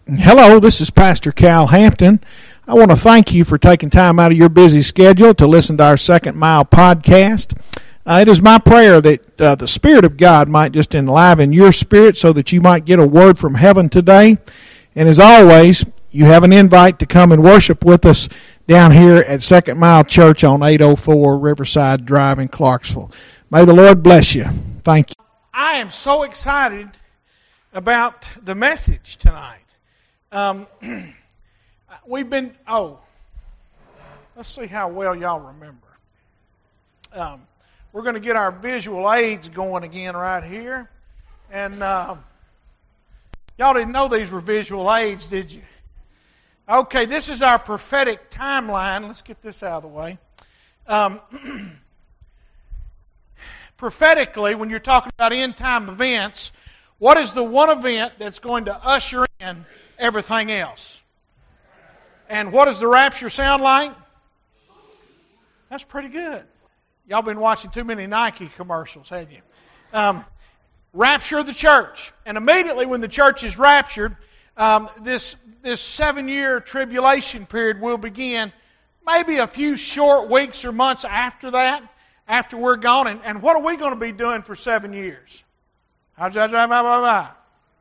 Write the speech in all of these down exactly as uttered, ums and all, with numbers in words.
Hello, this is Pastor Cal Hampton. I want to thank you for taking time out of your busy schedule to listen to our Second Mile podcast. Uh, it is my prayer that uh, the Spirit of God might just enliven your spirit so that you might get a word from heaven today. And as always, you have an invite to come and worship with us down here at Second Mile Church on eight oh four Riverside Drive in Clarksville. May the Lord bless you. Thank you. I am so excited about the message tonight. Um, we've been, oh, let's see how well y'all remember. Um, we're going to get our visual aids going again right here. And uh, y'all didn't know these were visual aids, did you? Okay, this is our prophetic timeline. Let's get this out of the way. Um, prophetically, when you're talking about end-time events, what is the one event that's going to usher in everything else? And what does the rapture sound like? That's pretty good. Y'all been watching too many Nike commercials, haven't you? Um, rapture of the church. And immediately when the church is raptured, um, this, this seven-year tribulation period will begin maybe a few short weeks or months after that, after we're gone. And, and what are we going to be doing for seven years? What,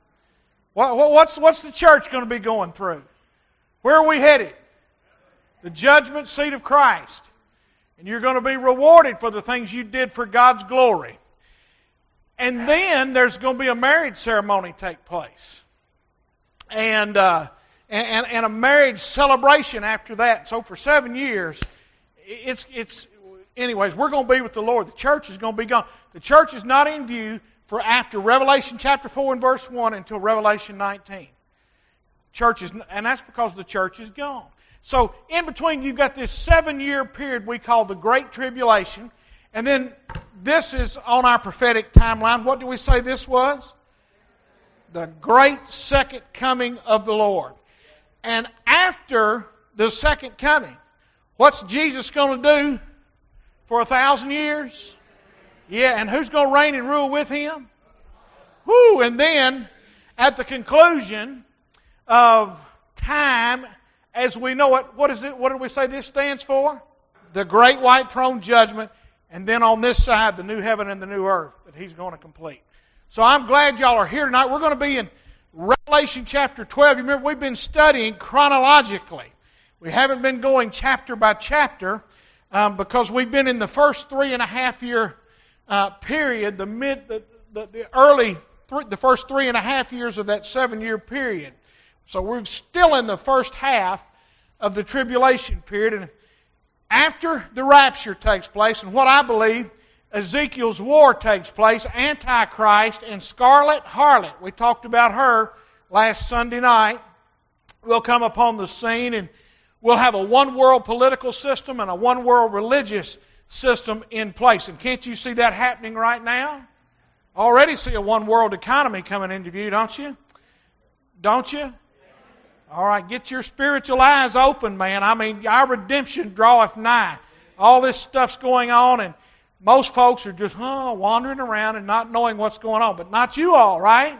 what's, what's the church going to be going through? Where are we headed? The judgment seat of Christ. And you're going to be rewarded for the things you did for God's glory. And then there's going to be a marriage ceremony take place. And, uh, and, and a marriage celebration after that. So for seven years, it's, it's, anyways, we're going to be with the Lord. The church is going to be gone. The church is not in view for after Revelation chapter four and verse one until Revelation nineteen. Church is, and that's because the church is gone. So in between, you've got this seven-year period we call the Great Tribulation. And then this is on our prophetic timeline. What do we say this was? The great second coming of the Lord. And after the second coming, what's Jesus going to do for a thousand years? Yeah, and who's going to reign and rule with Him? Whoo! And then, at the conclusion of time, as we know it, what is it? What do we say this stands for? The Great White Throne Judgment, and then on this side, the new heaven and the new earth that He's going to complete. So I'm glad y'all are here tonight. We're going to be in Revelation chapter twelve. You remember, we've been studying chronologically. We haven't been going chapter by chapter um, because we've been in the first three and a half year Uh, period, the mid, the, the, the early, th- the first three and a half years of that seven-year period. So we're still in the first half of the tribulation period, and after the rapture takes place, and what I believe Ezekiel's war takes place, Antichrist and Scarlet Harlot, we talked about her last Sunday night, will come upon the scene, and we'll have a one-world political system and a one-world religious system in place. And can't you see that happening right now? Already see a one-world economy coming into view, don't you? Don't you? All right, get your spiritual eyes open, man. I mean, our redemption draweth nigh. All this stuff's going on, and most folks are just huh, wandering around and not knowing what's going on. But not you all, right?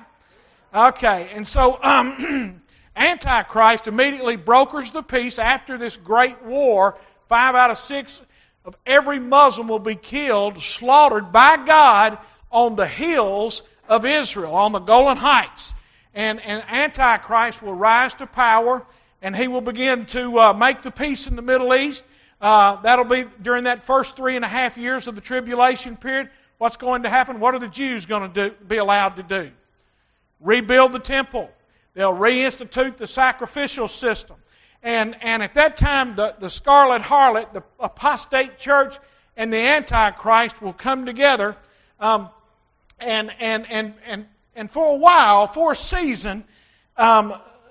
Okay, and so um, Antichrist immediately brokers the peace after this great war. Five out of six of every Muslim will be killed, slaughtered by God on the hills of Israel, on the Golan Heights. And, and Antichrist will rise to power, and he will begin to uh, make the peace in the Middle East. Uh, that'll be during that first three and a half years of the tribulation period. What's going to happen? What are the Jews going to do, be allowed to do? Rebuild the temple. They'll reinstitute the sacrificial system. And, and at that time, the, the Scarlet Harlot, the apostate church, and the Antichrist will come together. Um, and, and, and, and, and for a while, for a season, um,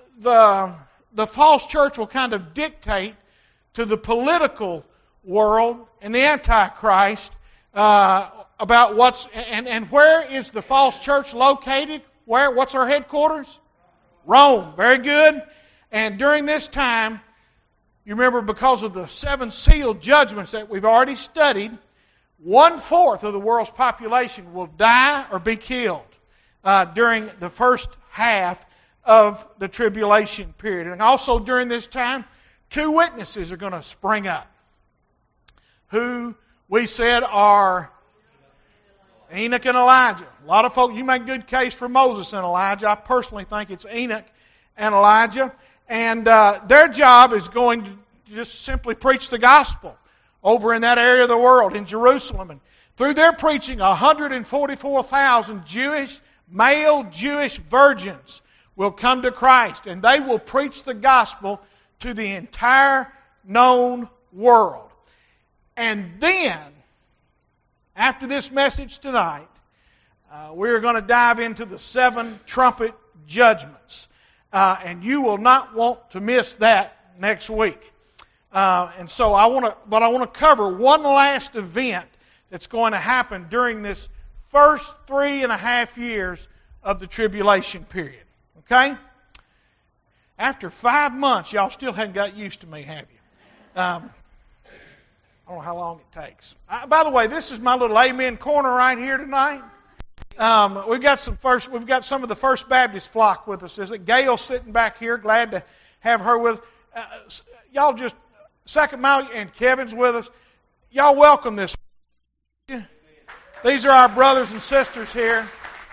the, the false church will kind of dictate to the political world and the Antichrist uh, about what's... And, and where is the false church located? Where? What's our headquarters? Rome. Very good. And during this time, you remember because of the seven seal judgments that we've already studied, one-fourth of the world's population will die or be killed uh, during the first half of the tribulation period. And also during this time, two witnesses are going to spring up, who we said are Enoch and Elijah. A lot of folks, you make a good case for Moses and Elijah. I personally think it's Enoch and Elijah. And uh, their job is going to just simply preach the gospel over in that area of the world, in Jerusalem. And through their preaching, one hundred forty-four thousand Jewish, male Jewish virgins will come to Christ. And they will preach the gospel to the entire known world. And then, after this message tonight, uh, we're going to dive into the seven trumpet judgments. Uh, and you will not want to miss that next week. Uh, and so I want to, but I want to cover one last event that's going to happen during this first three and a half years of the tribulation period. Okay? After five months, y'all still haven't got used to me, have you? Um, I don't know how long it takes. Uh, by the way, this is my little amen corner right here tonight. Um, we've got some first. We've got some of the First Baptist flock with us. Is it Gail sitting back here? Glad to have her with us. Uh, y'all just Second Mile and Kevin's with us. Y'all welcome this. These are our brothers and sisters here.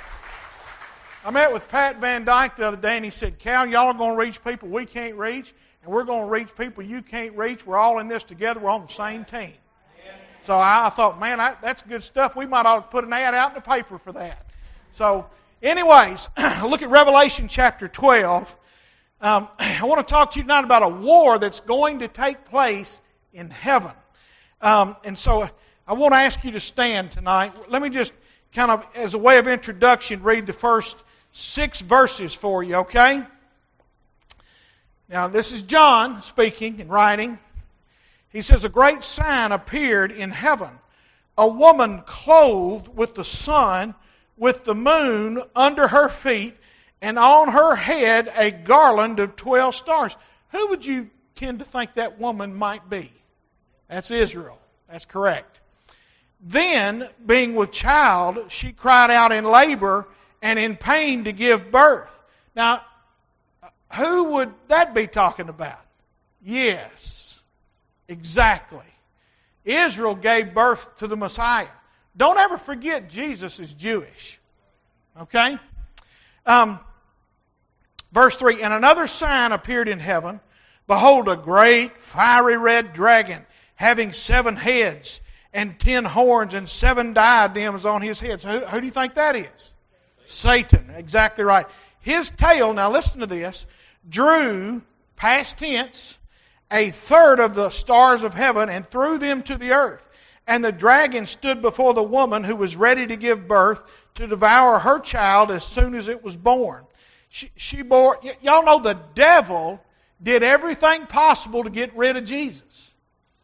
I met with Pat Van Dyke the other day, and he said, "Cal, y'all are going to reach people we can't reach, and we're going to reach people you can't reach. We're all in this together. We're on the same team." So I thought, man, I, that's good stuff. We might ought to put an ad out in the paper for that. So, anyways, look at Revelation chapter twelve. Um, I want to talk to you tonight about a war that's going to take place in heaven. Um, and so I want to ask you to stand tonight. Let me just kind of, as a way of introduction, read the first six verses for you, okay? Now, this is John speaking and writing. He says, "A great sign appeared in heaven, a woman clothed with the sun, with the moon under her feet, and on her head a garland of twelve stars." Who would you tend to think that woman might be? That's Israel. That's correct. "Then, being with child, she cried out in labor and in pain to give birth." Now, who would that be talking about? Yes. Exactly. Israel gave birth to the Messiah. Don't ever forget Jesus is Jewish. Okay? Um, verse three, "And another sign appeared in heaven. Behold, a great fiery red dragon, having seven heads and ten horns and seven diadems on his heads." Who, who do you think that is? Satan. Exactly right. His tail, now listen to this, drew, past tense, a third of the stars of heaven and threw them to the earth. And the dragon stood before the woman who was ready to give birth to devour her child as soon as it was born. She, she bore, y- y'all know the devil did everything possible to get rid of Jesus.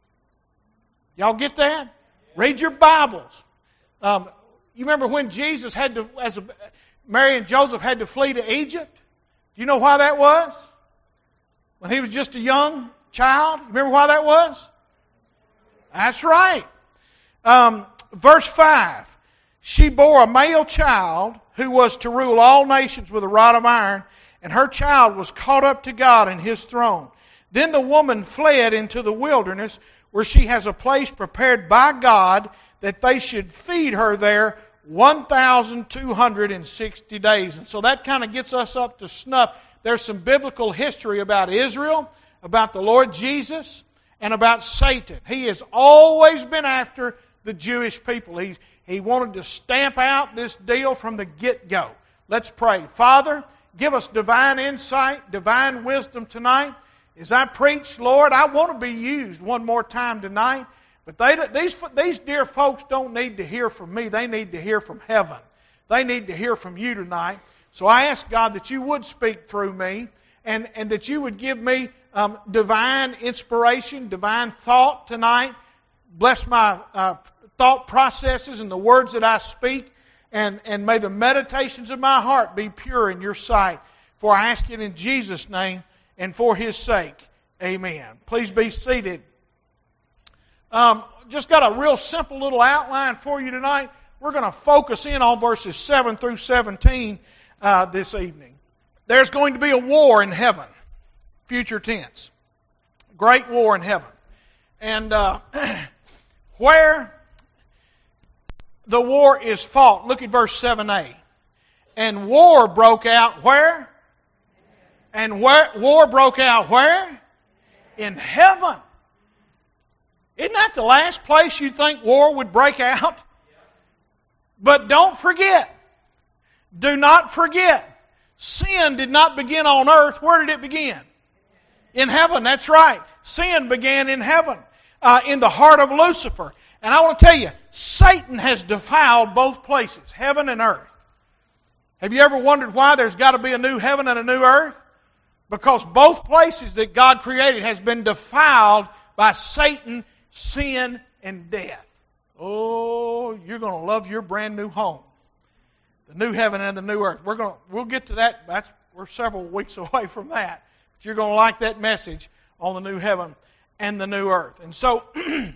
Y'all get that? Read your Bibles. Um, you remember when Jesus had to, as a, Mary and Joseph had to flee to Egypt? Do you know why that was? When he was just a young child. Remember why that was? That's right. Um, verse five. "She bore a male child who was to rule all nations with a rod of iron, and her child was caught up to God and His throne. Then the woman fled into the wilderness, where she has a place prepared by God that they should feed her there one thousand two hundred sixty days." And so that kind of gets us up to snuff. There's some biblical history about Israel, about the Lord Jesus, and about Satan. He has always been after the Jewish people. He, he wanted to stamp out this deal from the get-go. Let's pray. Father, give us divine insight, divine wisdom tonight. As I preach, Lord, I want to be used one more time tonight. But they, these, these dear folks don't need to hear from me. They need to hear from heaven. They need to hear from you tonight. So I ask, God, that you would speak through me, and, and that you would give me um, divine inspiration, divine thought tonight. Bless my uh, thought processes and the words that I speak, and, and may the meditations of my heart be pure in your sight. For I ask it in Jesus' name and for His sake. Amen. Please be seated. Um, just got a real simple little outline for you tonight. We're going to focus in on verses seven through seventeen uh, this evening. there's going to be a war in heaven, future tense. Great war in heaven. And uh, where the war is fought, look at verse seven a. And war broke out where? And where war broke out where? In heaven. Isn't that the last place you think war would break out? But don't forget, do not forget, sin did not begin on earth. Where did it begin? In heaven, that's right. Sin began in heaven, uh, in the heart of Lucifer. And I want to tell you, Satan has defiled both places, heaven and earth. Have you ever wondered why there's got to be a new heaven and a new earth? Because both places that God created has been defiled by Satan, sin, and death. Oh, you're going to love your brand new home. The new heaven and the new earth. We're going to, we'll get to that. That's, we're several weeks away from that. But you're going to like that message on the new heaven and the new earth. And so, the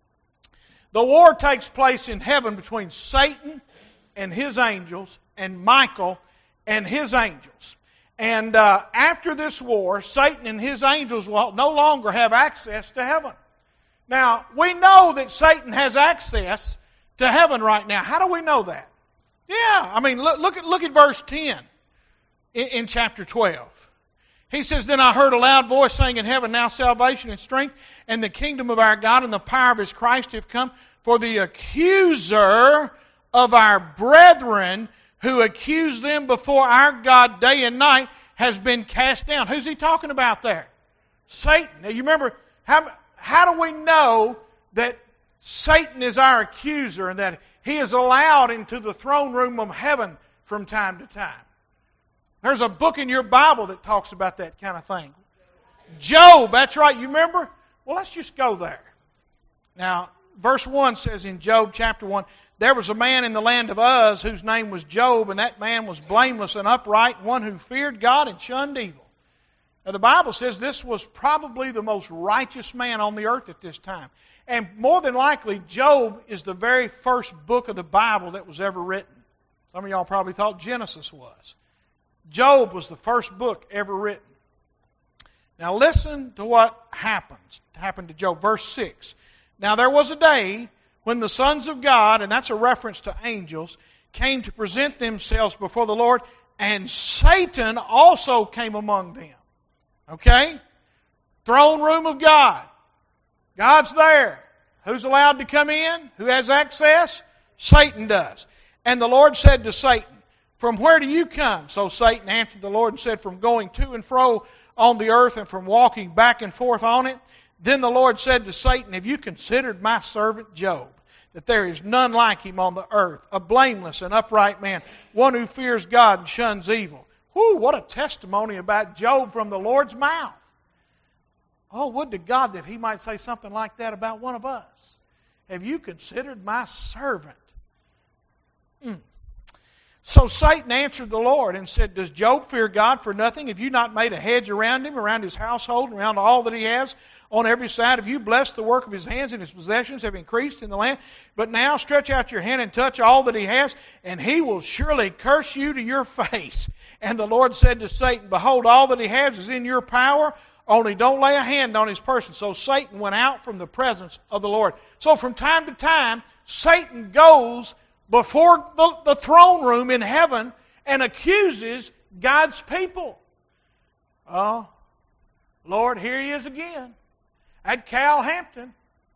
war takes place in heaven between Satan and his angels and Michael and his angels. And uh, after this war, Satan and his angels will no longer have access to heaven. Now, we know that Satan has access to heaven right now. How do we know that? Yeah, I mean, look, look at look at verse ten in, in chapter twelve. He says, Then I heard a loud voice saying in heaven, Now salvation and strength and the kingdom of our God and the power of His Christ have come. For the accuser of our brethren who accused them before our God day and night has been cast down. Who's he talking about there? Satan. Now you remember, how, how do we know that Satan is our accuser and that he is allowed into the throne room of heaven from time to time? There's a book in your Bible that talks about that kind of thing. Job, that's right, you remember? Well, let's just go there. Now, verse one says in Job chapter one, There was a man in the land of Uz whose name was Job, and that man was blameless and upright, one who feared God and shunned evil. Now, the Bible says this was probably the most righteous man on the earth at this time. And more than likely, Job is the very first book of the Bible that was ever written. Some of y'all probably thought Genesis was. Job was the first book ever written. Now listen to what happens. Happened to Job. Verse six. Now there was a day when the sons of God, and that's a reference to angels, came to present themselves before the Lord, and Satan also came among them. Okay? Throne room of God. God's there. Who's allowed to come in? Who has access? Satan does. And the Lord said to Satan, From where do you come? So Satan answered the Lord and said, From going to and fro on the earth and from walking back and forth on it. Then the Lord said to Satan, Have you considered my servant Job, that there is none like him on the earth, a blameless and upright man, one who fears God and shuns evil? Whew, what a testimony about Job from the Lord's mouth. Oh, would to God that He might say something like that about one of us. Have you considered my servant? Mm. So Satan answered the Lord and said, Does Job fear God for nothing? Have you not made a hedge around him, around his household, around all that he has on every side? Have you blessed the work of his hands, and his possessions have increased in the land? But now stretch out your hand and touch all that he has, and he will surely curse you to your face. And the Lord said to Satan, Behold, all that he has is in your power, only don't lay a hand on his person. So Satan went out from the presence of the Lord. So from time to time, Satan goes before the, the throne room in heaven and accuses God's people. Oh, Lord, here he is again. At Cal Hampton.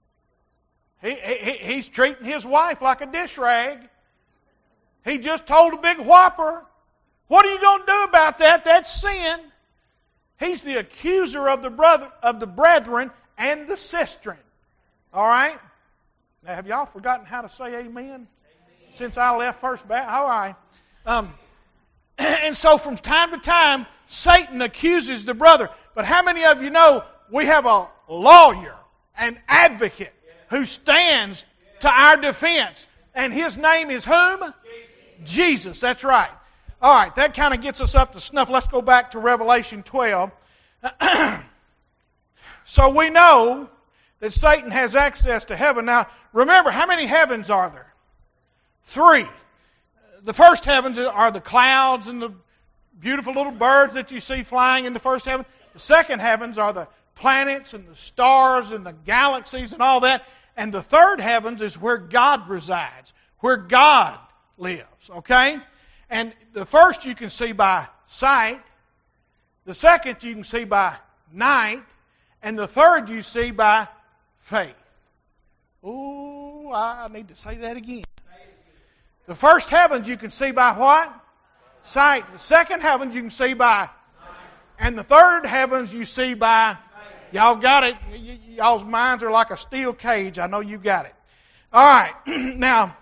He, he, he's treating his wife like a dish rag. He just told a big whopper. What are you going to do about that? That's sin. He's the accuser of the brother of the brethren and the sistren. All right? Now, have y'all forgotten how to say amen? Since I left First Baptist. All right. Um, and so from time to time, Satan accuses the brother. But how many of you know we have a lawyer, an advocate, who stands to our defense? And his name is whom? Jesus. That's right. All right. That kind of gets us up to snuff. Let's go back to Revelation twelve. So we know that Satan has access to heaven. Now, remember, how many heavens are there? Three. The first heavens are the clouds and the beautiful little birds that you see flying in the first heaven. The second heavens are the planets and the stars and the galaxies and all that. And the third heavens is where God resides, where God lives, okay? And the first you can see by sight. The second you can see by night. And the third you see by faith. Ooh, I need to say that again. The first heavens you can see by what? Sight. The second heavens you can see by. And the third heavens you see by. Y'all got it. Y- y'all's minds are like a steel cage. I know you got it. All right. Now,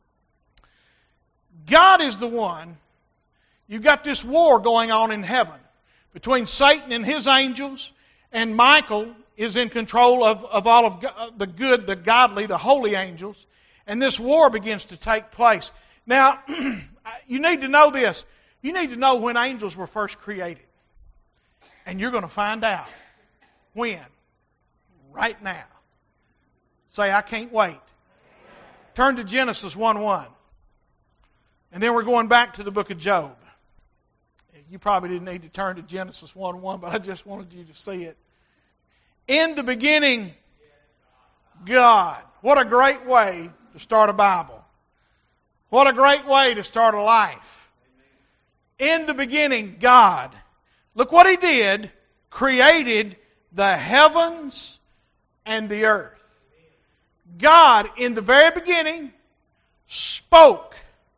God is the one. You've got this war going on in heaven between Satan and his angels, and Michael is in control of, of all of God, the good, the godly, the holy angels. And this war begins to take place. Now, you need to know this. You need to know when angels were first created. And you're going to find out. When? Right now. Say, I can't wait. Turn to Genesis one one. And then we're going back to the book of Job. You probably didn't need to turn to Genesis one one, but I just wanted you to see it. In the beginning, God. What a great way to start a Bible. What a great way to start a life. In the beginning, God. Look what He did. Created the heavens and the earth. God, in the very beginning, spoke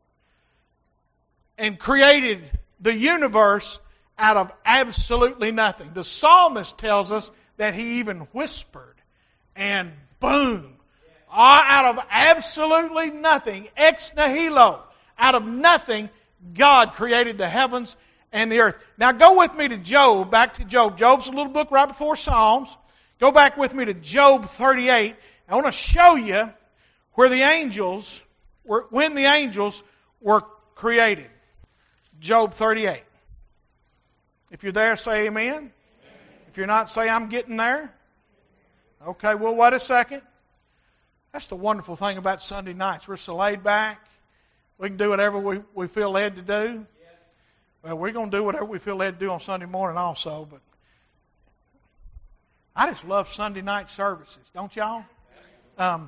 and created the universe out of absolutely nothing. The psalmist tells us that he even whispered, and boom, out of absolutely nothing, ex nihilo, out of nothing, God created the heavens and the earth. Now go with me to Job, back to Job. Job's a little book right before Psalms. Go back with me to Job thirty-eight. I want to show you where the angels, were, when the angels were created. Job thirty-eight. If you're there, say amen. Amen. If you're not, say I'm getting there. Okay, well, wait a second. That's the wonderful thing about Sunday nights. We're so laid back. We can do whatever we, we feel led to do. Well, we're going to do whatever we feel led to do on Sunday morning also. But I just love Sunday night services, don't y'all? Um,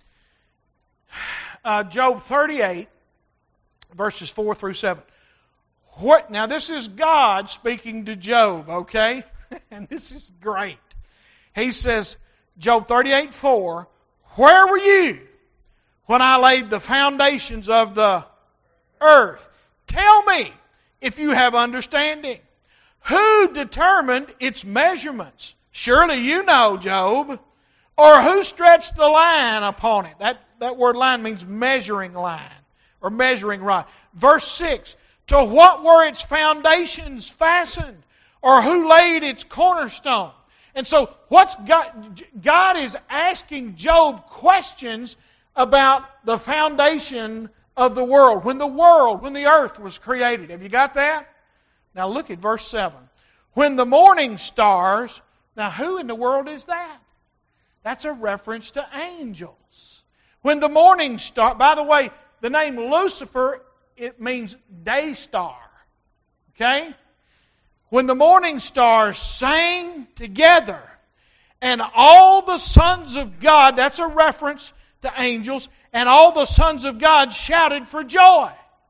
uh, Job thirty-eight, verses four through seven. What, now this is God speaking to Job, okay? And this is great. He says, Job thirty-eight four, where were you when I laid the foundations of the earth? Tell me if you have understanding. Who determined its measurements? Surely you know, Job. Or who stretched the line upon it? That, that word line means measuring line or measuring rod. Verse six, to what were its foundations fastened? Or who laid its cornerstone? And so what's God, God is asking Job questions about the foundation of the world. When the world, when the earth was created. Have you got that? Now look at verse seven. When the morning stars, now who in the world is that? That's a reference to angels. When the morning star, by the way, the name Lucifer, it means day star. Okay? When the morning stars sang together, and all the sons of God, that's a reference to angels, and all the sons of God shouted for joy.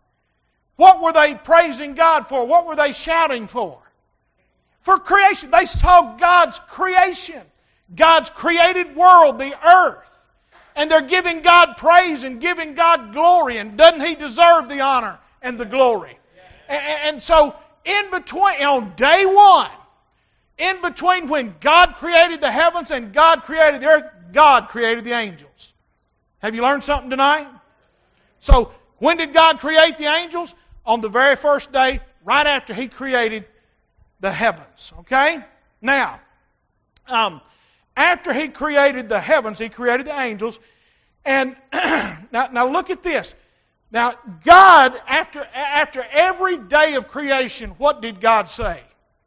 What were they praising God for? What were they shouting for? For creation. They saw God's creation. God's created world, the earth. And they're giving God praise and giving God glory. And doesn't He deserve the honor and the glory? And so, in between, on day one, in between when God created the heavens and God created the earth, God created the angels. Have you learned something tonight? So, when did God create the angels? On the very first day, right after He created the heavens. Okay? Now, um, after He created the heavens, He created the angels. And now, now look at this. Now, God, after, after every day of creation, what did God say?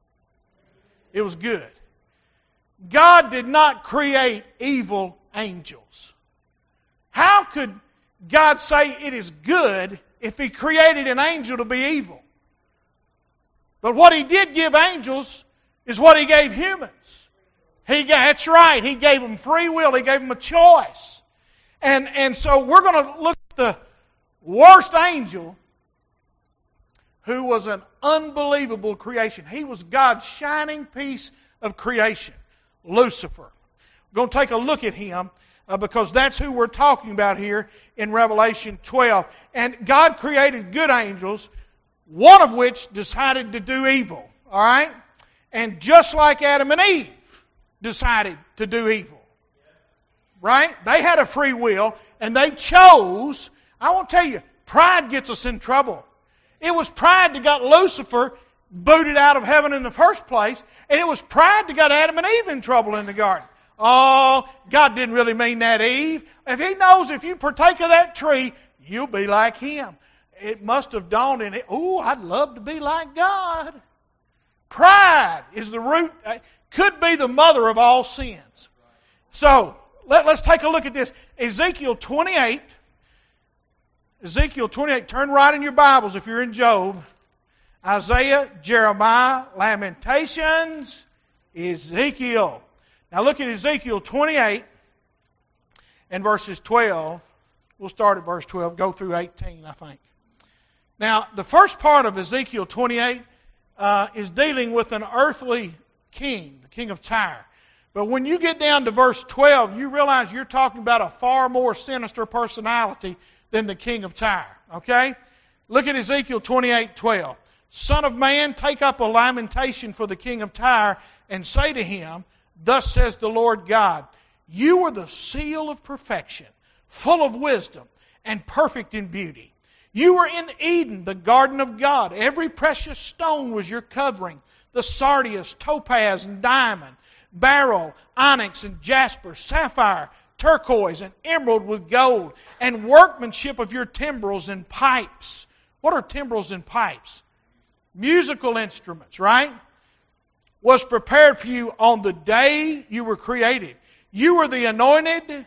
It was good. God did not create evil angels. How could God say it is good if He created an angel to be evil? But what He did give angels is what He gave humans. He, that's right. He gave them free will. He gave them a choice. And, and so we're going to look at the worst angel, who was an unbelievable creation. He was God's shining piece of creation, Lucifer. We're going to take a look at him uh, because that's who we're talking about here in Revelation twelve. And God created good angels, one of which decided to do evil. All right? And just like Adam and Eve decided to do evil. Right? They had a free will and they chose. I want to tell you, pride gets us in trouble. It was pride that got Lucifer booted out of heaven in the first place, and it was pride that got Adam and Eve in trouble in the garden. Oh, God didn't really mean that, Eve. If He knows if you partake of that tree, you'll be like Him. It must have dawned in it, oh, I'd love to be like God. Pride is the root, could be the mother of all sins. So, let, let's take a look at this. Ezekiel twenty-eight. Ezekiel twenty-eight. Turn right in your Bibles if you're in Job. Isaiah, Jeremiah, Lamentations, Ezekiel. Now look at Ezekiel twenty-eight and verses twelve. We'll start at verse twelve, go through eighteen, I think. Now, the first part of Ezekiel twenty-eight uh, is dealing with an earthly king, the king of Tyre. But when you get down to verse twelve, you realize you're talking about a far more sinister personality than the king of Tyre. Okay? Look at Ezekiel twenty-eight twelve. Son of man, take up a lamentation for the king of Tyre and say to him, thus says the Lord God, you are the seal of perfection, full of wisdom, and perfect in beauty. You were in Eden, the garden of God. Every precious stone was your covering. The sardius, topaz, and diamond, beryl, onyx, and jasper, sapphire, turquoise, and emerald with gold, and workmanship of your timbrels and pipes. What are timbrels and pipes? Musical instruments, right? Was prepared for you on the day you were created. You were the anointed.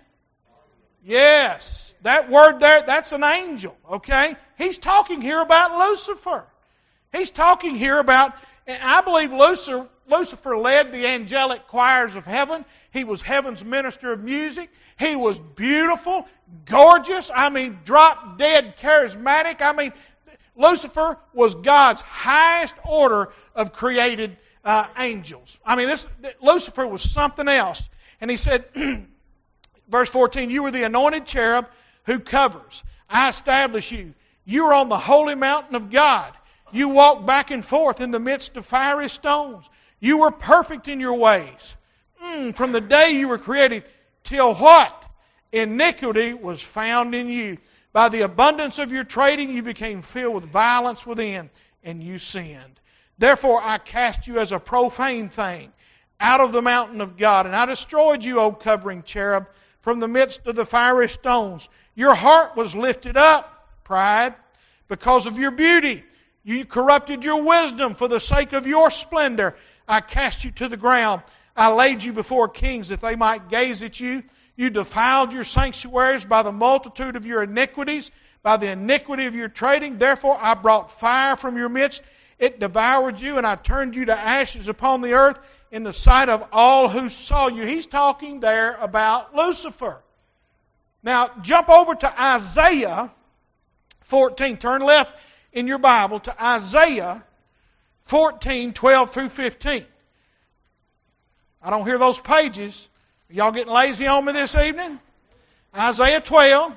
Yes, that word there, that's an angel, okay? He's talking here about Lucifer. He's talking here about, and I believe Lucifer, Lucifer led the angelic choirs of heaven. He was heaven's minister of music. He was beautiful, gorgeous, I mean, drop dead charismatic. I mean, Lucifer was God's highest order of created uh, angels. I mean, this Lucifer was something else. And he said, verse fourteen, you were the anointed cherub who covers. I establish you. You are on the holy mountain of God. You walk back and forth in the midst of fiery stones. You were perfect in your ways. Mm, from the day you were created till what? Iniquity was found in you. By the abundance of your trading, you became filled with violence within, and you sinned. Therefore, I cast you as a profane thing out of the mountain of God, and I destroyed you, O covering cherub, from the midst of the fiery stones. Your heart was lifted up, pride, because of your beauty. You corrupted your wisdom for the sake of your splendor. I cast you to the ground. I laid you before kings that they might gaze at you. You defiled your sanctuaries by the multitude of your iniquities, by the iniquity of your trading. Therefore I brought fire from your midst. It devoured you, and I turned you to ashes upon the earth in the sight of all who saw you. He's talking there about Lucifer. Now, jump over to Isaiah fourteen. Turn left in your Bible to Isaiah fourteen, twelve through fifteen. I don't hear those pages. Are y'all getting lazy on me this evening? Isaiah twelve.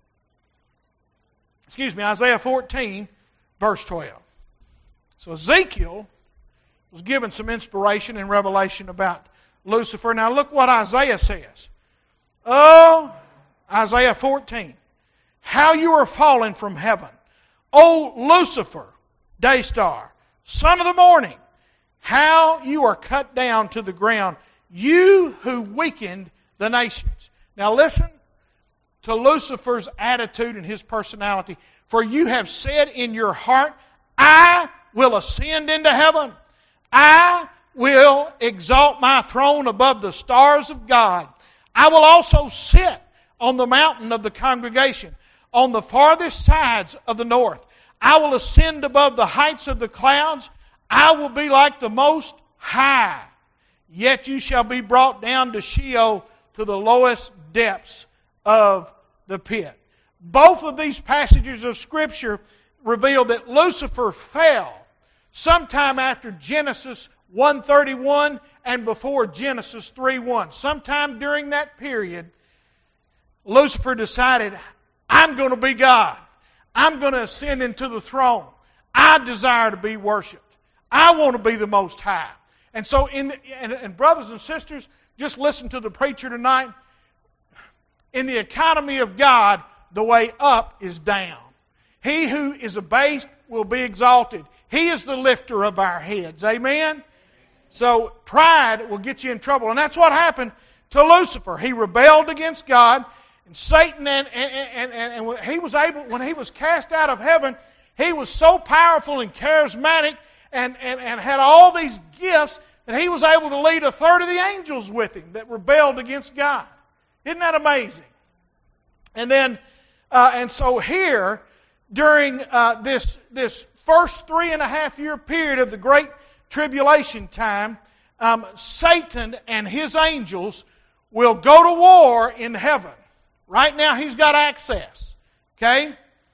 Excuse me, Isaiah fourteen, verse twelve. So Ezekiel was given some inspiration and revelation about Lucifer. Now look what Isaiah says. Oh, Isaiah fourteen. How you are fallen from heaven, O Lucifer, day star, son of the morning. How you are cut down to the ground, you who weakened the nations. Now listen to Lucifer's attitude and his personality. For you have said in your heart, I will ascend into heaven. I will exalt my throne above the stars of God. I will also sit on the mountain of the congregation, on the farthest sides of the north. I will ascend above the heights of the clouds. I will be like the Most High, yet you shall be brought down to Sheol, to the lowest depths of the pit. Both of these passages of Scripture reveal that Lucifer fell sometime after Genesis one thirty-one and before Genesis three one. Sometime during that period, Lucifer decided, I'm going to be God. I'm going to ascend into the throne. I desire to be worshipped. I want to be the Most High. And so, in the, and, and brothers and sisters, just listen to the preacher tonight. In the economy of God, the way up is down. He who is abased will be exalted. He is the lifter of our heads. Amen? So pride will get you in trouble. And that's what happened to Lucifer. He rebelled against God. And Satan, and, and, and, and he was able, when he was cast out of heaven, he was so powerful and charismatic and, and, and had all these gifts that he was able to lead a third of the angels with him that rebelled against God. Isn't that amazing? And then, uh, and so here, during uh, this this first three and a half year period of the Great Tribulation time, um, Satan and his angels will go to war in heaven. Right now, he's got access. Okay?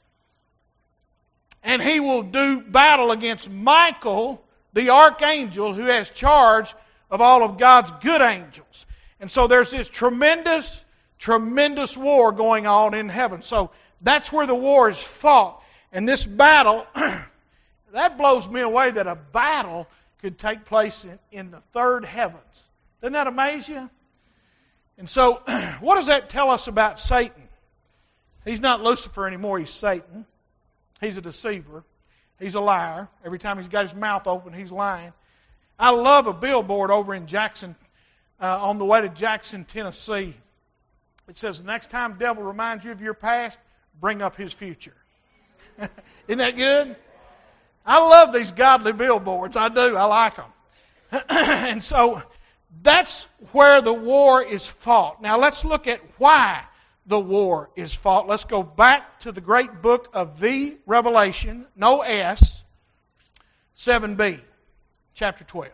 And he will do battle against Michael, the archangel, who has charge of all of God's good angels. And so there's this tremendous, tremendous war going on in heaven. So that's where the war is fought. And this battle, that blows me away that a battle could take place in, in the third heavens. Doesn't that amaze you? And so, what does that tell us about Satan? He's not Lucifer anymore, he's Satan. He's a deceiver. He's a liar. Every time he's got his mouth open, he's lying. I love a billboard over in Jackson, uh, on the way to Jackson, Tennessee. It says, the next time the devil reminds you of your past, bring up his future. Isn't that good? I love these godly billboards. I do. I like them. And so, that's where the war is fought. Now let's look at why the war is fought. Let's go back to the great book of the Revelation, no S, seven B, chapter twelve.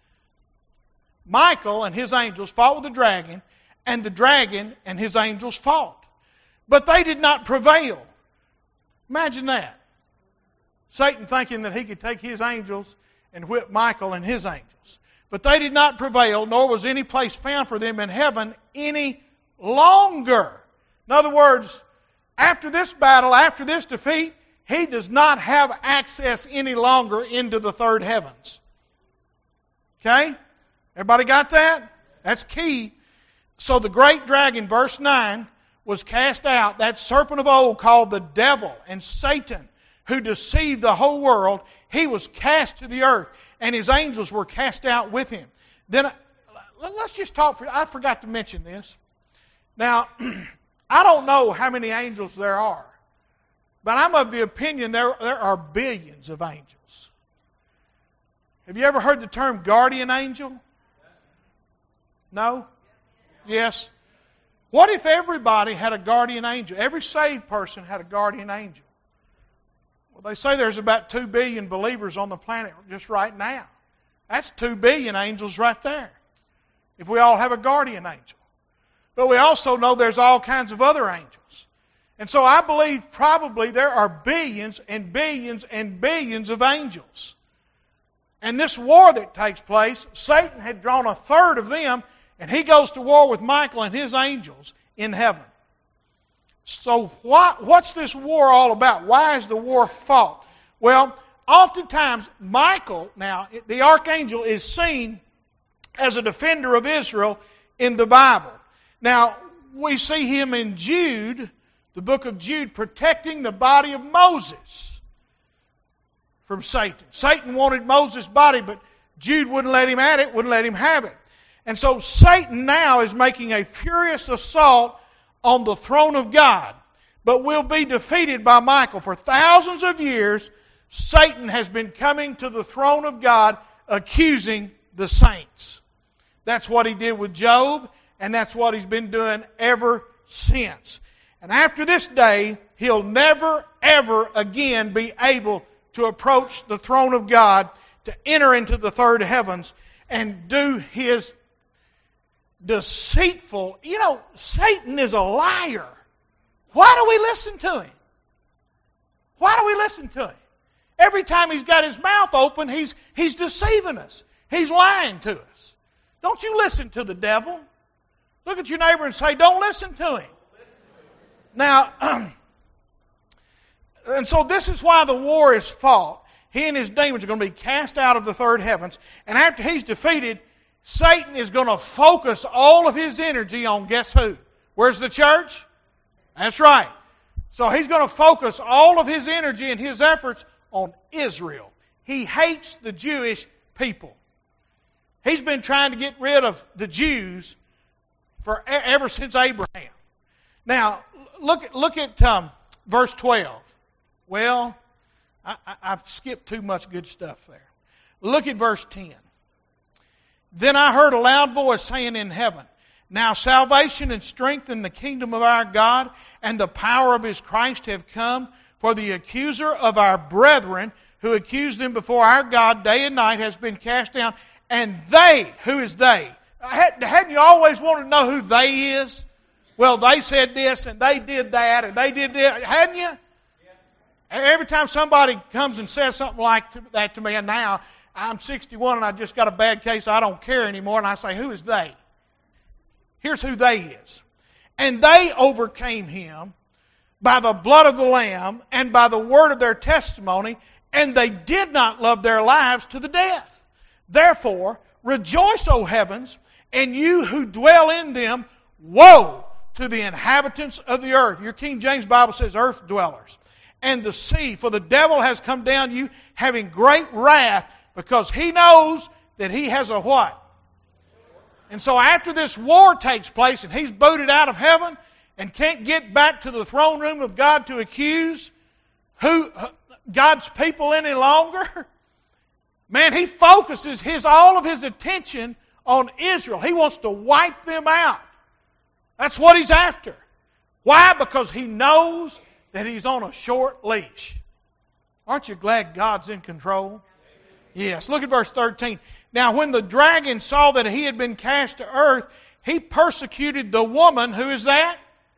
Michael and his angels fought with the dragon, and the dragon and his angels fought. But they did not prevail. Imagine that. Satan thinking that he could take his angels and whip Michael and his angels. But they did not prevail, nor was any place found for them in heaven any longer. In other words, after this battle, after this defeat, he does not have access any longer into the third heavens. Okay? Everybody got that? That's key. So the great dragon, verse nine, was cast out, that serpent of old called the devil and Satan, who deceived the whole world. He was cast to the earth, and his angels were cast out with him. Then, let's just talk, for, I forgot to mention this. Now, I don't know how many angels there are, but I'm of the opinion there, there are billions of angels. Have you ever heard the term guardian angel? No? Yes? What if everybody had a guardian angel? Every saved person had a guardian angel. Well, they say there's about two billion believers on the planet just right now. That's two billion angels right there, if we all have a guardian angel. But we also know there's all kinds of other angels. And so I believe probably there are billions and billions and billions of angels. And this war that takes place, Satan had drawn a third of them, and he goes to war with Michael and his angels in heaven. So what, what's this war all about? Why is the war fought? Well, oftentimes Michael, now the archangel, is seen as a defender of Israel in the Bible. Now, we see him in Jude, the book of Jude, protecting the body of Moses from Satan. Satan wanted Moses' body, but Jude wouldn't let him at it, wouldn't let him have it. And so Satan now is making a furious assault on the throne of God, but will be defeated by Michael. For thousands of years, Satan has been coming to the throne of God accusing the saints. That's what he did with Job, and that's what he's been doing ever since. And after this day, he'll never, ever again be able to approach the throne of God to enter into the third heavens and do his deceitful. You know, Satan is a liar. Why do we listen to him? Why do we listen to him? Every time he's got his mouth open, he's, he's deceiving us. He's lying to us. Don't you listen to the devil. Look at your neighbor and say, don't listen to him. Now, and so this is why the war is fought. He and his demons are going to be cast out of the third heavens. And after he's defeated, Satan is going to focus all of his energy on guess who? Where's the church? That's right. So he's going to focus all of his energy and his efforts on Israel. He hates the Jewish people. He's been trying to get rid of the Jews for ever since Abraham. Now, look at look at um, verse twelve. Well, I, I, I've skipped too much good stuff there. Look at verse ten. Then I heard a loud voice saying in heaven, now salvation and strength in the kingdom of our God and the power of His Christ have come, for the accuser of our brethren, who accused them before our God day and night, has been cast down. And they, who is they? Hadn't you always wanted to know who they is? Well, they said this and they did that and they did that. Hadn't you? Every time somebody comes and says something like that to me, and now I'm sixty-one and I just got a bad case, I don't care anymore, and I say, who is they? Here's who they is. And they overcame him by the blood of the Lamb and by the word of their testimony, and they did not love their lives to the death. Therefore, rejoice, O heavens, and you who dwell in them. Woe to the inhabitants of the earth. Your King James Bible says earth dwellers. And the sea, for the devil has come down to you, having great wrath, because he knows that he has a what? And so after this war takes place, and he's booted out of heaven, and can't get back to the throne room of God to accuse who God's people any longer, man, he focuses his all of his attention on Israel. He wants to wipe them out. That's what he's after. Why? Because he knows that he's on a short leash. Aren't you glad God's in control? Yes. Look at verse thirteen. Now when the dragon saw that he had been cast to earth, he persecuted the woman, who is that?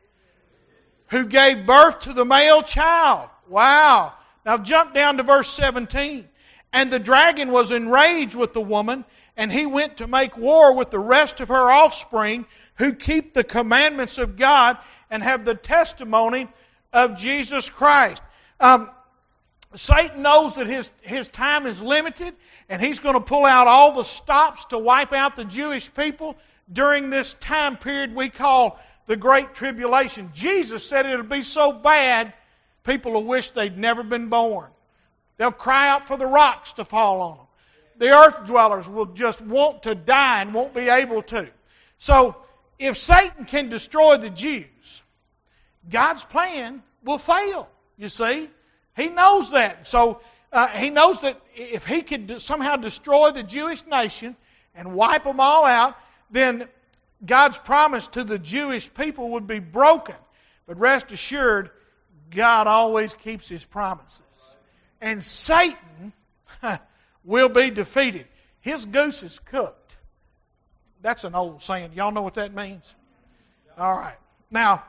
Who gave birth to the male child. Wow. Now jump down to verse seventeen. And the dragon was enraged with the woman, and he went to make war with the rest of her offspring, who keep the commandments of God and have the testimony of Jesus Christ. Um, Satan knows that his, his time is limited, and he's going to pull out all the stops to wipe out the Jewish people during this time period we call the Great Tribulation. Jesus said it'll be so bad, people will wish they'd never been born. They'll cry out for the rocks to fall on them. The earth dwellers will just want to die and won't be able to. So, if Satan can destroy the Jews, God's plan will fail, you see. He knows that. So, uh, he knows that if he could somehow destroy the Jewish nation and wipe them all out, then God's promise to the Jewish people would be broken. But rest assured, God always keeps His promises. And Satan will be defeated. His goose is cooked. That's an old saying. Y'all know what that means? All right. Now,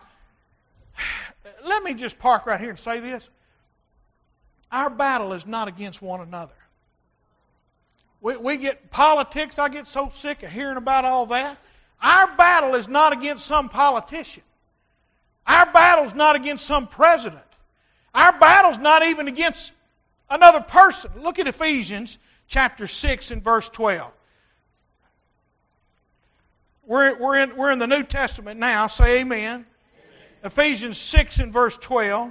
let me just park right here and say this. Our battle is not against one another. We, we get politics. I get so sick of hearing about all that. Our battle is not against some politician. Our battle is not against some president. Our battle is not even against another person. Look at Ephesians chapter six and verse twelve. We're, we're, in, we're in the New Testament now. Say amen. Amen. Ephesians six and verse twelve.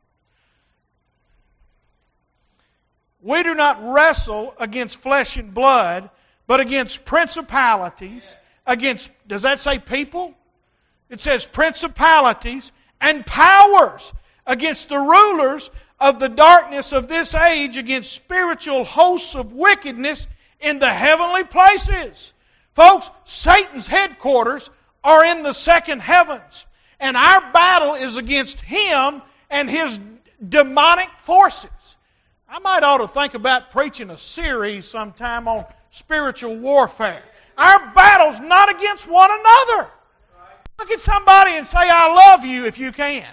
We do not wrestle against flesh and blood, but against principalities, against, does that say people? It says principalities and powers, against the rulers of the darkness of this age, against spiritual hosts of wickedness in the heavenly places. Folks, Satan's headquarters are in the second heavens. And our battle is against him and his demonic forces. I might ought to think about preaching a series sometime on spiritual warfare. Our battle's not against one another. Look at somebody and say, I love you if you can.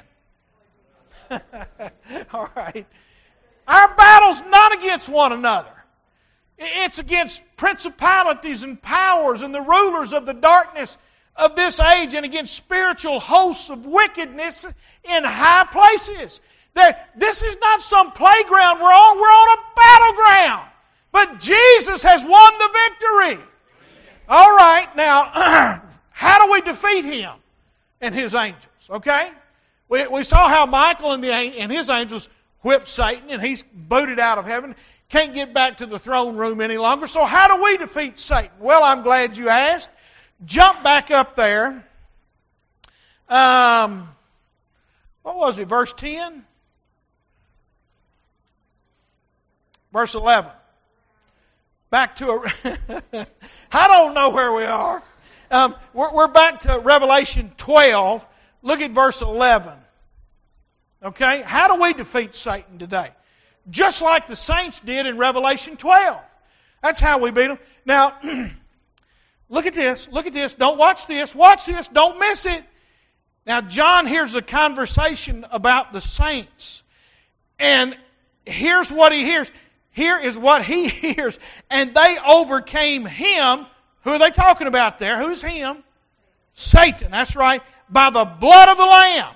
All right. Our battle's not against one another. It's against principalities and powers and the rulers of the darkness of this age and against spiritual hosts of wickedness in high places. There, this is not some playground we're on. We're on a battleground. But Jesus has won the victory. All right, now, how do we defeat Him and His angels? Okay? We, we saw how Michael and, the, and his angels whipped Satan, and he's booted out of heaven. Can't get back to the throne room any longer. So how do we defeat Satan? Well, I'm glad you asked. Jump back up there. Um, what was it, verse ten? Verse eleven. Back to a... I don't know where we are. Um, we're, we're back to Revelation twelve. Look at verse eleven. Okay? How do we defeat Satan today? Just like the saints did in Revelation twelve. That's how we beat him. Now, look at this. Look at this. Don't watch this. Watch this. Don't miss it. Now, John hears a conversation about the saints. And here's what he hears. Here is what he hears. And they overcame him. Who are they talking about there? Who's him? Satan. That's right. By the blood of the Lamb.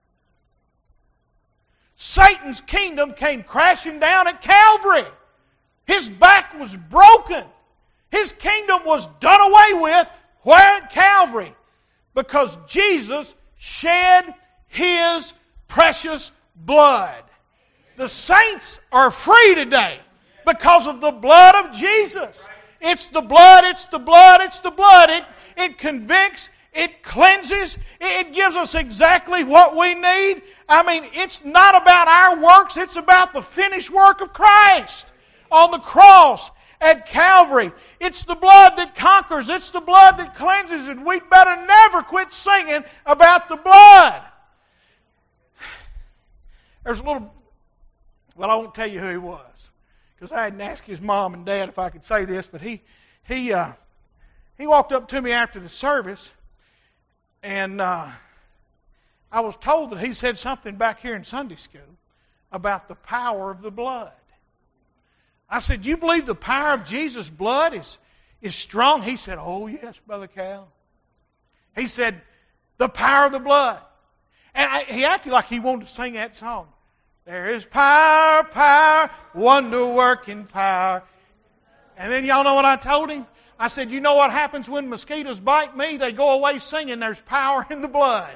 Satan's kingdom came crashing down at Calvary. His back was broken. His kingdom was done away with. Where at Calvary? Because Jesus shed His precious blood. The saints are free today because of the blood of Jesus. It's the blood, it's the blood, it's the blood. It, it convicts, it cleanses, it gives us exactly what we need. I mean, it's not about our works, it's about the finished work of Christ on the cross at Calvary. It's the blood that conquers, it's the blood that cleanses, and we'd better never quit singing about the blood. There's a little... Well, I won't tell you who he was, because I hadn't asked his mom and dad if I could say this, but he he uh, he walked up to me after the service, and uh, I was told that he said something back here in Sunday school about the power of the blood. I said, "You believe the power of Jesus' blood is is strong?" He said, "Oh yes, Brother Cal." He said, "The power of the blood," and I, he acted like he wanted to sing that song. There is power, power, wonder-working power. And then y'all know what I told him? I said, you know what happens when mosquitoes bite me? They go away singing, there's power in the blood.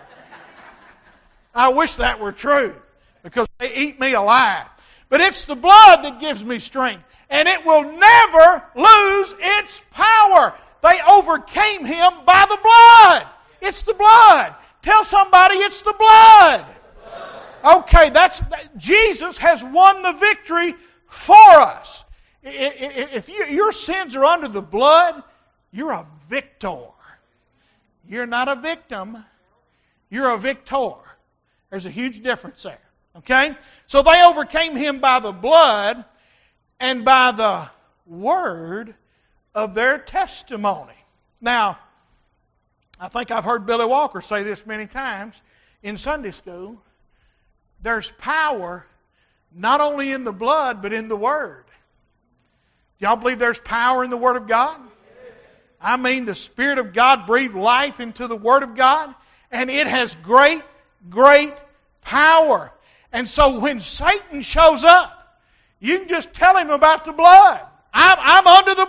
I wish that were true, because they eat me alive. But it's the blood that gives me strength. And it will never lose its power. They overcame him by the blood. It's the blood. Tell somebody it's the blood. Okay, that's Jesus has won the victory for us. If you, your sins are under the blood, you're a victor. You're not a victim. You're a victor. There's a huge difference there. Okay? So they overcame him by the blood and by the word of their testimony. Now, I think I've heard Billy Walker say this many times in Sunday school. There's power not only in the blood, but in the Word. Y'all believe there's power in the Word of God? I mean, the Spirit of God breathed life into the Word of God, and it has great, great power. And so when Satan shows up, you can just tell him about the blood. I'm, I'm under the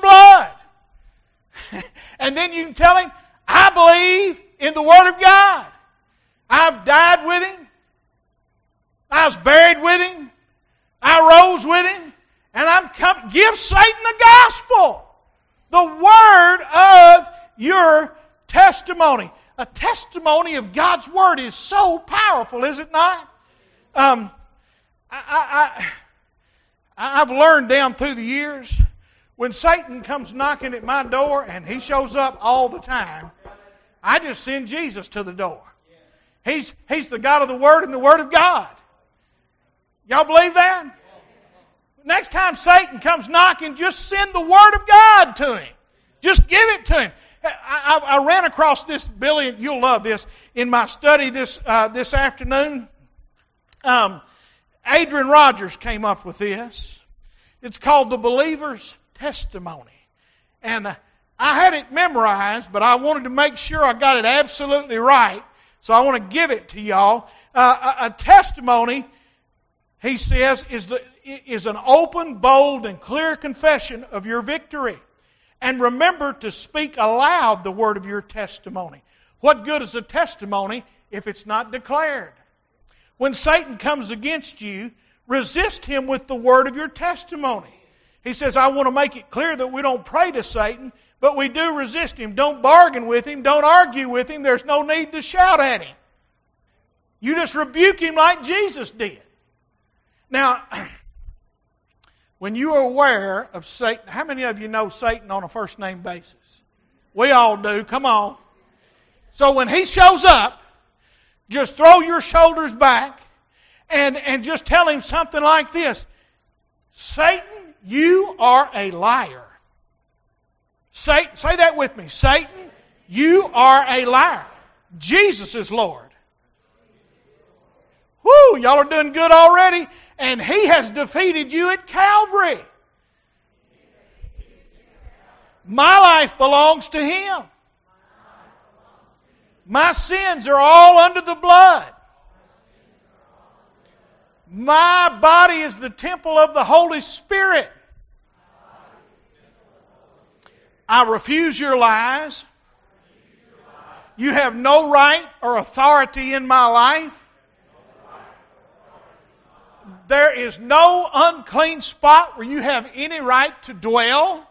blood. And then you can tell him, I believe in the Word of God. I've died with Him. I was buried with Him. I rose with Him. And I'm come. Give Satan the gospel. The word of your testimony. A testimony of God's Word is so powerful, is it not? Um, I, I, I, I've learned down through the years, when Satan comes knocking at my door, and he shows up all the time, I just send Jesus to the door. He's, he's the God of the Word and the Word of God. Y'all believe that? next time Satan comes knocking, just send the Word of God to him. Just give it to him. I, I, I ran across this, Billy, and you'll love this, in my study this uh, this afternoon. Um, Adrian Rogers came up with this. It's called The Believer's Testimony. And uh, I had it memorized, but I wanted to make sure I got it absolutely right. So I want to give it to y'all. Uh, a, a testimony, he says, is, the, is an open, bold, and clear confession of your victory. And remember to speak aloud the word of your testimony. What good is a testimony if it's not declared? When Satan comes against you, resist him with the word of your testimony. He says, I want to make it clear that we don't pray to Satan, but we do resist him. Don't bargain with him. Don't argue with him. There's no need to shout at him. You just rebuke him like Jesus did. Now, when you are aware of Satan, how many of you know Satan on a first name basis? We all do. Come on. So when he shows up, just throw your shoulders back and, and just tell him something like this. Satan, you are a liar. Say, say that with me. Satan, you are a liar. Jesus is Lord. Woo, y'all are doing good already. And He has defeated you at Calvary. My life belongs to Him. My sins are all under the blood. My body is the temple of the Holy Spirit. I refuse your lies. You have no right or authority in my life. There is no unclean spot where you have any right to dwell.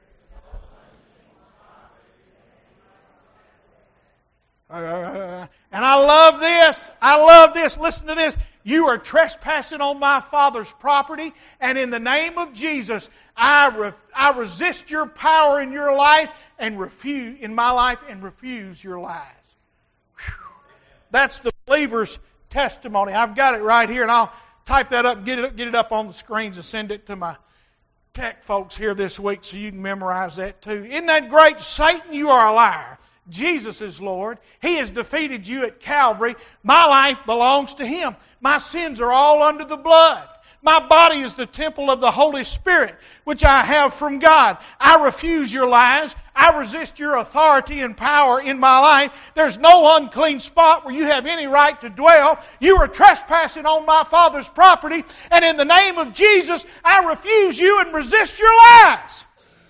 Uh, and I love this. I love this. Listen to this. You are trespassing on my Father's property, and in the name of Jesus, I re- I resist your power in your life and refuse in my life and refuse your lies. Whew. That's the believer's testimony. I've got it right here, and I'll type that up, get it get it up on the screens, and send it to my tech folks here this week so you can memorize that too. Isn't that great? Satan, you are a liar. Jesus is Lord. He has defeated you at Calvary. My life belongs to Him. My sins are all under the blood. My body is the temple of the Holy Spirit, which I have from God. I refuse your lies. I resist your authority and power in my life. There's no unclean spot where you have any right to dwell. You are trespassing on my Father's property, and in the name of Jesus, I refuse you and resist your lies.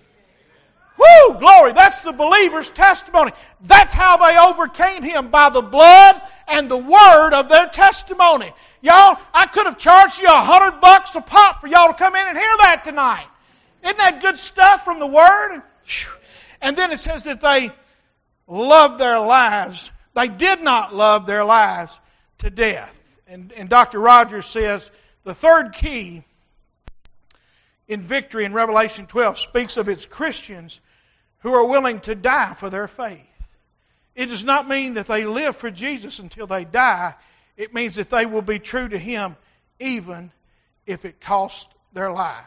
Woo! Glory! That's the believer's testimony. That's how they overcame him, by the blood and the word of their testimony. Y'all, I could have charged you a hundred bucks a pop for y'all to come in and hear that tonight. Isn't that good stuff from the Word? And then it says that they loved their lives. They did not love their lives to death. And, and Doctor Rogers says the third key in victory in Revelation twelve speaks of its Christians who are willing to die for their faith. It does not mean that they live for Jesus until they die. It means that they will be true to Him even if it costs their lives.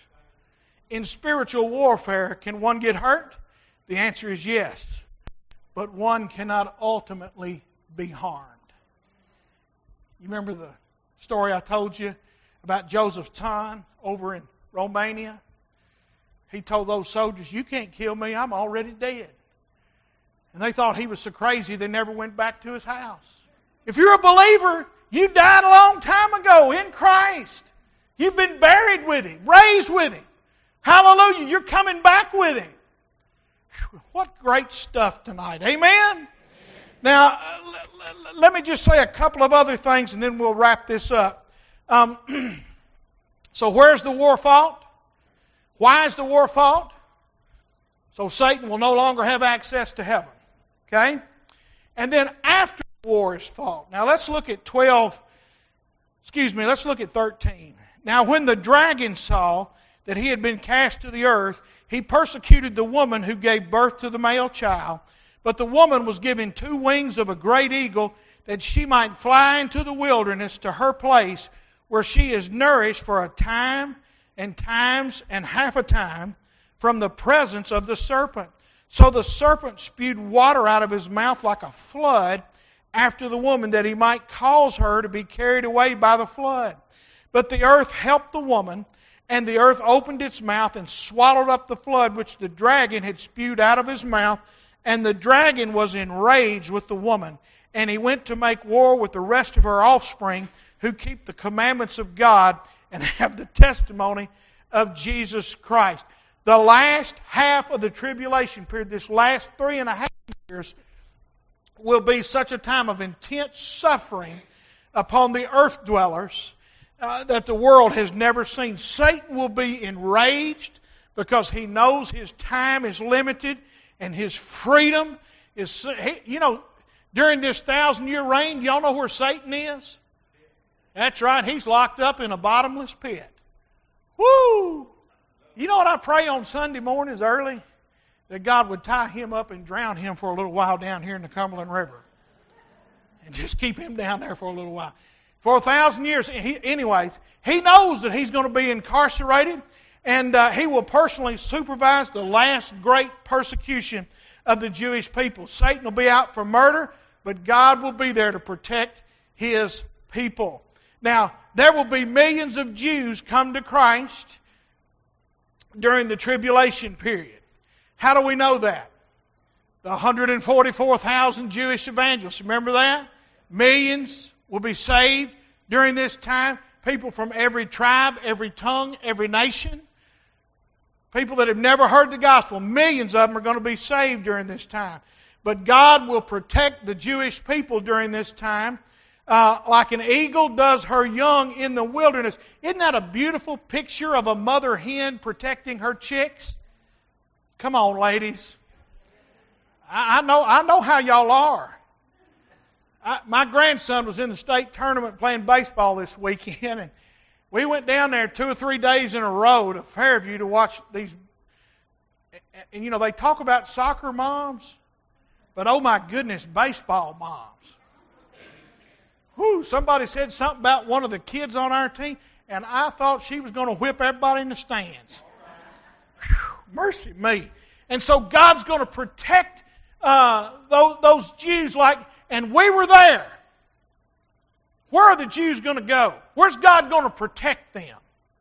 In spiritual warfare, can one get hurt? The answer is yes. But one cannot ultimately be harmed. You remember the story I told you about Joseph Tson over in Romania? He told those soldiers, you can't kill me, I'm already dead. And they thought he was so crazy they never went back to his house. If you're a believer, you died a long time ago in Christ. You've been buried with Him, raised with Him. Hallelujah, you're coming back with Him. What great stuff tonight. Amen? Amen. Now, uh, let me just say a couple of other things and then we'll wrap this up. Um, so where's the war fought? Why is the war fought? So Satan will no longer have access to heaven. Okay? And then after the war is fought. Now let's look at twelve, excuse me, let's look at thirteen. Now when the dragon saw that he had been cast to the earth, he persecuted the woman who gave birth to the male child. But the woman was given two wings of a great eagle, that she might fly into the wilderness to her place, where she is nourished for a time and times and half a time from the presence of the serpent. So the serpent spewed water out of his mouth like a flood after the woman, that he might cause her to be carried away by the flood. But the earth helped the woman, and the earth opened its mouth and swallowed up the flood which the dragon had spewed out of his mouth. And the dragon was enraged with the woman, and he went to make war with the rest of her offspring, who keep the commandments of God and have the testimony of Jesus Christ. The last half of the tribulation period, this last three and a half years, will be such a time of intense suffering upon the earth dwellers uh, that the world has never seen. Satan will be enraged because he knows his time is limited and his freedom is... He, you know, during this thousand-year reign, y'all know where Satan is? That's right, he's locked up in a bottomless pit. Woo! You know what I pray on Sunday mornings early? That God would tie him up and drown him for a little while down here in the Cumberland River. And just keep him down there for a little while. For a thousand years. He, anyways, he knows that he's going to be incarcerated, and uh, he will personally supervise the last great persecution of the Jewish people. Satan will be out for murder, but God will be there to protect His people. Now, there will be millions of Jews come to Christ during the tribulation period. How do we know that? The one hundred forty-four thousand Jewish evangelists, remember that? Millions will be saved during this time. People from every tribe, every tongue, every nation. People that have never heard the gospel. Millions of them are going to be saved during this time. But God will protect the Jewish people during this time uh, like an eagle does her young in the wilderness. Isn't that a beautiful picture of a mother hen protecting her chicks? Come on, ladies. I, I know I know how y'all are. I, my grandson was in the state tournament playing baseball this weekend, and we went down there two or three days in a row to Fairview to watch these. And you know, they talk about soccer moms, but oh my goodness, baseball moms. Whew, somebody said something about one of the kids on our team, and I thought she was going to whip everybody in the stands. Whew, mercy me. And so God's going to protect uh, those, those Jews like, and we were there. Where are the Jews going to go? Where's God going to protect them?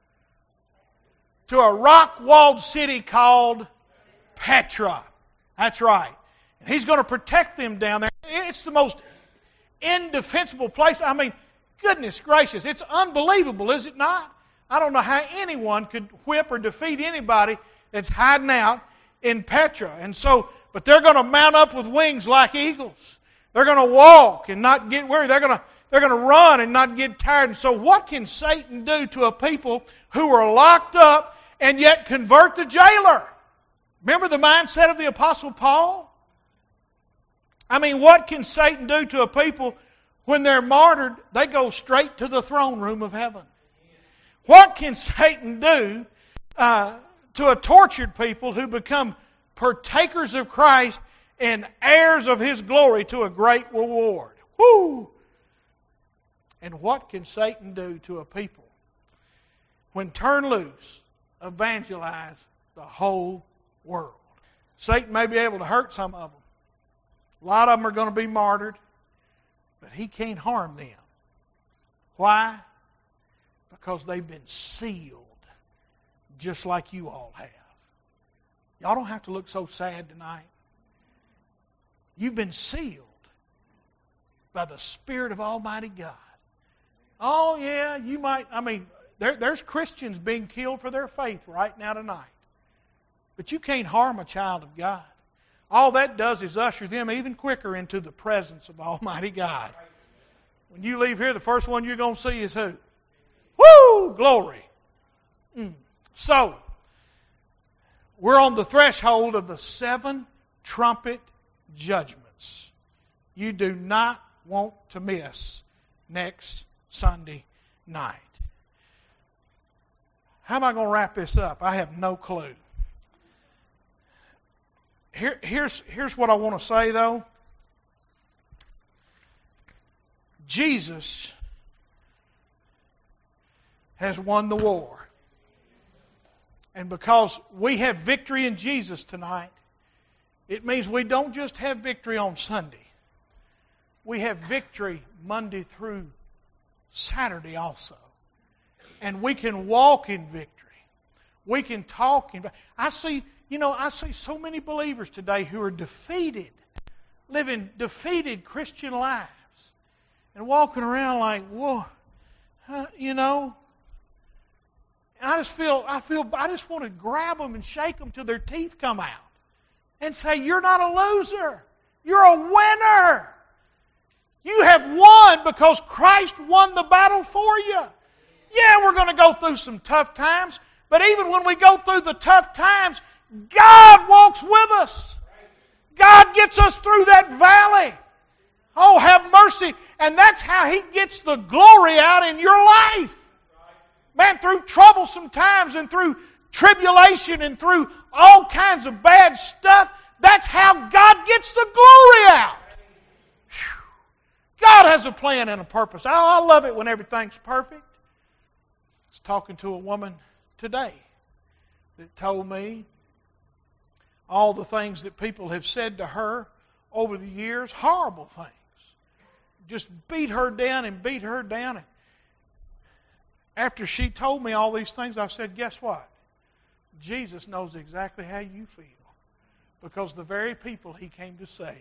To a rock-walled city called Petra. That's right. And He's going to protect them down there. It's the most indefensible place. I mean, goodness gracious, it's unbelievable, is it not? I don't know how anyone could whip or defeat anybody that's hiding out in Petra. And so, but they're going to mount up with wings like eagles. They're going to walk and not get weary. They're going to They're going to run and not get tired. And so what can Satan do to a people who are locked up and yet convert the jailer? Remember the mindset of the Apostle Paul? I mean, what can Satan do to a people when they're martyred? They go straight to the throne room of heaven. What can Satan do uh, to a tortured people who become partakers of Christ and heirs of His glory to a great reward? Whoo! And what can Satan do to a people when turned loose, evangelize the whole world? Satan may be able to hurt some of them. A lot of them are going to be martyred, but he can't harm them. Why? Because they've been sealed just like you all have. Y'all don't have to look so sad tonight. You've been sealed by the Spirit of Almighty God. Oh, yeah, you might, I mean, there, there's Christians being killed for their faith right now tonight. But you can't harm a child of God. All that does is usher them even quicker into the presence of Almighty God. When you leave here, the first one you're going to see is who? Woo! Glory! Mm. So, we're on the threshold of the seven trumpet judgments. You do not want to miss next Sunday night. How am I going to wrap this up? I have no clue. Here, here's, here's what I want to say, though. Jesus has won the war. And because we have victory in Jesus tonight, it means we don't just have victory on Sunday. We have victory Monday through Saturday also. And we can walk in victory. We can talk in. I see, you know, I see so many believers today who are defeated, living defeated Christian lives, and walking around like, whoa, huh, you know. I just feel, I feel, I just want to grab them and shake them till their teeth come out, and say, "You're not a loser. You're a winner. You have won because Christ won the battle for you." Yeah, we're going to go through some tough times, but even when we go through the tough times, God walks with us. God gets us through that valley. Oh, have mercy. And that's how He gets the glory out in your life. Man, through troublesome times and through tribulation and through all kinds of bad stuff, that's how God gets the glory out. Whew. God has a plan and a purpose. I, I love it when everything's perfect. I was talking to a woman today that told me all the things that people have said to her over the years, horrible things. Just beat her down and beat her down. And after she told me all these things, I said, guess what? Jesus knows exactly how you feel. Because the very people He came to save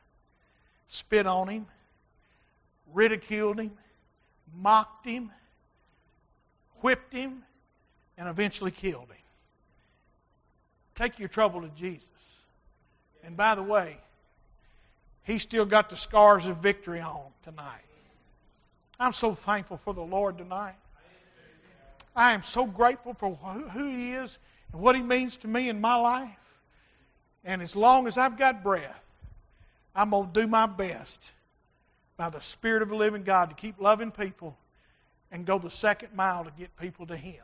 spit on Him, ridiculed Him, mocked Him, whipped Him, and eventually killed Him. Take your trouble to Jesus. And by the way, He's still got the scars of victory on tonight. I'm so thankful for the Lord tonight. I am so grateful for who He is and what He means to me in my life. And as long as I've got breath, I'm going to do my best by the Spirit of the living God to keep loving people and go the second mile to get people to Him.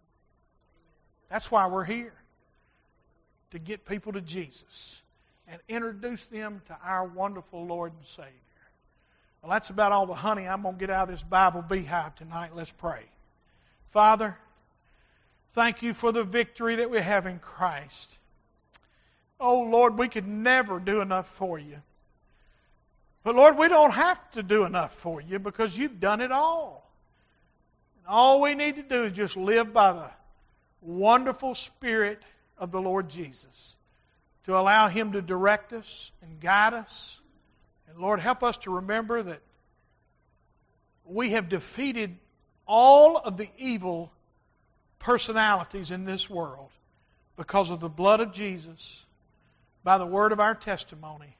That's why we're here. To get people to Jesus and introduce them to our wonderful Lord and Savior. Well, that's about all the honey I'm going to get out of this Bible beehive tonight. Let's pray. Father, thank You for the victory that we have in Christ. Oh, Lord, we could never do enough for You. But, Lord, we don't have to do enough for You because You've done it all. And all we need to do is just live by the wonderful Spirit of the Lord Jesus, to allow Him to direct us and guide us. And Lord, help us to remember that we have defeated all of the evil personalities in this world because of the blood of Jesus, by the word of our testimony.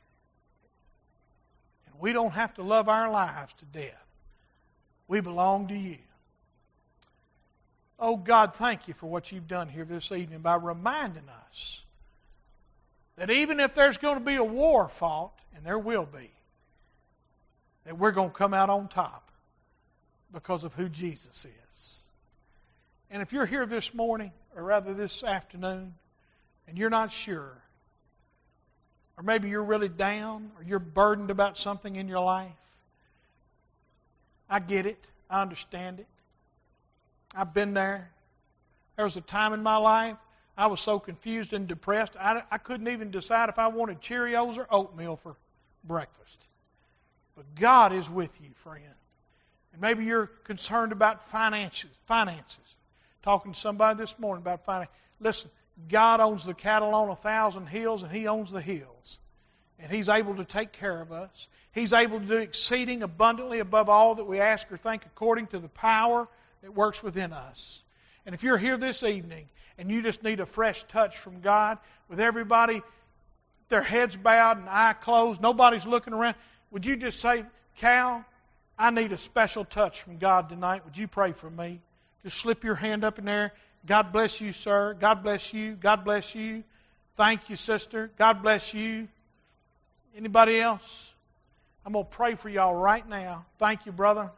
And we don't have to love our lives to death. We belong to You. Oh, God, thank You for what You've done here this evening by reminding us that even if there's going to be a war fought, and there will be, that we're going to come out on top because of who Jesus is. And if you're here this morning, or rather this afternoon, and you're not sure, or maybe you're really down, or you're burdened about something in your life, I get it. I understand it. I've been there. There was a time in my life I was so confused and depressed, I, I couldn't even decide if I wanted Cheerios or oatmeal for breakfast. But God is with you, friend. And maybe you're concerned about finances. Finances. Talking to somebody this morning about finance. Listen, God owns the cattle on a thousand hills, and He owns the hills. And He's able to take care of us. He's able to do exceeding abundantly above all that we ask or think according to the power that works within us. And if you're here this evening and you just need a fresh touch from God, with everybody, their heads bowed and eye closed, nobody's looking around, would you just say, Cal, I need a special touch from God tonight. Would you pray for me? Just slip your hand up in there. God bless you, sir. God bless you. God bless you. Thank you, sister. God bless you. Anybody else? I'm going to pray for y'all right now. Thank you, brother.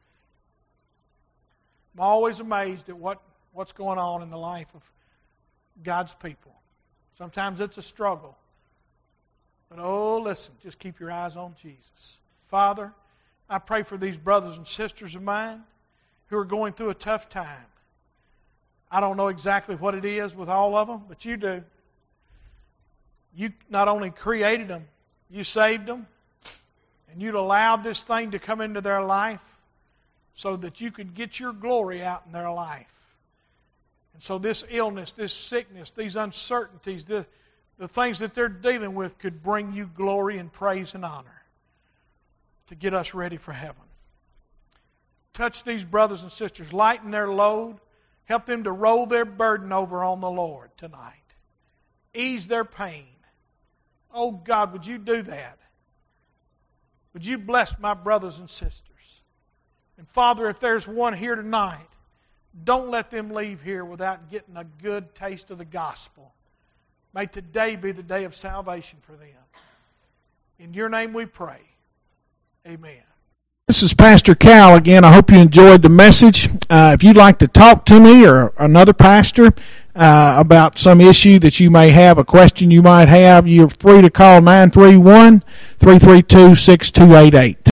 I'm always amazed at what, what's going on in the life of God's people. Sometimes it's a struggle. But oh, listen, just keep your eyes on Jesus. Father, I pray for these brothers and sisters of mine who are going through a tough time. I don't know exactly what it is with all of them, but you do. You not only created them, you saved them, and you'd allowed this thing to come into their life so that you could get your glory out in their life. And so this illness, this sickness, these uncertainties, the, the things that they're dealing with could bring you glory and praise and honor to get us ready for heaven. Touch these brothers and sisters, lighten their load, help them to roll their burden over on the Lord tonight. Ease their pain. Oh God, would you do that? Would you bless my brothers and sisters? And Father, if there's one here tonight, don't let them leave here without getting a good taste of the gospel. May today be the day of salvation for them. In your name we pray. Amen. This is Pastor Cal again. I hope you enjoyed the message. Uh, if you'd like to talk to me or another pastor uh, about some issue that you may have, a question you might have, you're free to call nine three one, three three two, six two eight eight.